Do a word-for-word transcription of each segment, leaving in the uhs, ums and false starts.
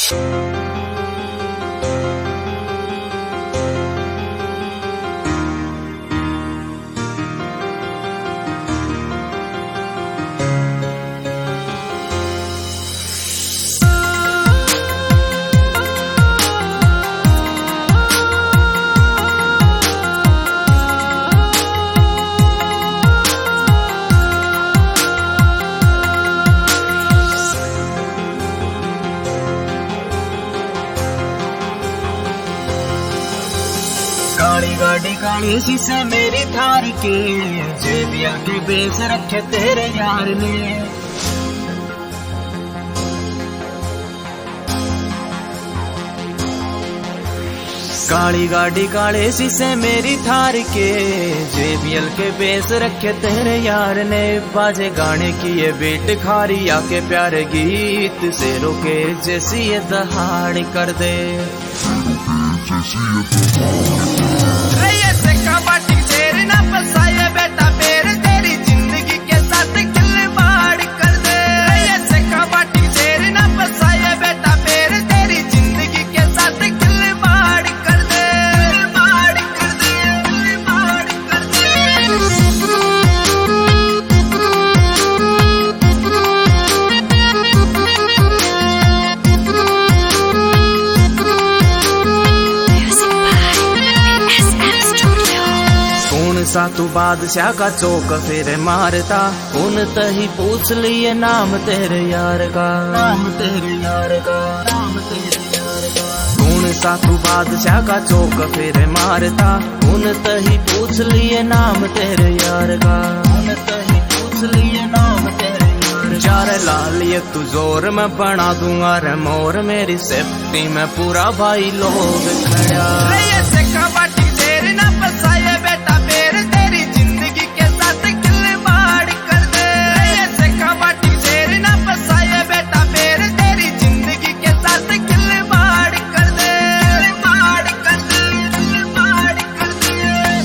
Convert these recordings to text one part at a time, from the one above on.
काली गाड़ी काली शीशे मेरी थार के, जेबिया के बेच रखे तेरे यार ने। काली गाड़ी काले शीशे मेरी थार के, जेबीएल के बेस रखे तेरे यार ने। बाजे गाने की ये बीट खारी आके प्यारे गीत से रोके, जैसी ये दहाड़ कर दे। रैयत कबाटी तेरे ना फसाए बेटा मेरे, तेरी जिंदगी के साथ खिलवाड़ कर दे। रैयत कबाटी तेरे ना फसाए बेटा मेरे, तेरी जिंदगी के साथ खिलवाड़ कर दे। खिलवाड़ कर दे, खिलवाड़ कर दे। सा तू बादशाह का चौक फिर मारता, उन तही पूछ लिए नाम तेरे यार का। नाम तेरे यार का, नाम तेरे यार का। कौन सा तू बादशाह का चौक फिर मारता, उन तही पूछ लिए नाम तेरे यार का। उन तही पूछ लिए नाम तेरे यार। चार लाल ये तू जोर में बना दूंगा रे मोर, मेरी सेफ्टी में पूरा भाई लोग खड़ा। कबाटी तेरे ना फसाए बेटा मेरे, तेरी जिंदगी के साथ खिलवाड़ कर दे। ऐसे कबाटी तेरे ना फसाए बेटा मेरे, तेरी जिंदगी के साथ खिलवाड़ कर दे। खिलवाड़ कर दे, खिलवाड़ कर दे।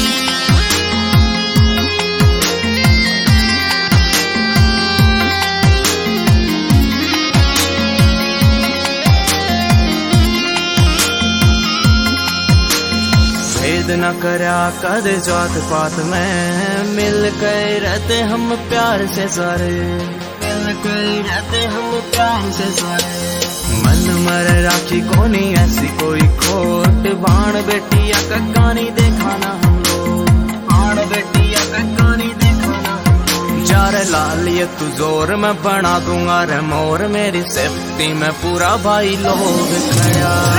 भेद न करया कद जात पात में, मिल कर रहते हम प्यार से सारे। मिल कर रहते हम प्यार से सारे। मन मर राखी कोनी ऐसी कोई खोट, बाण बेटिया का कहानी देखाना हम लोग। बाण बेटिया का कहानी देखाना हम लोग। चार लाल ये तू जोर में बना दूंगा रे मोर, मेरी सेफ्टी में पूरा भाई लोग खड़ा।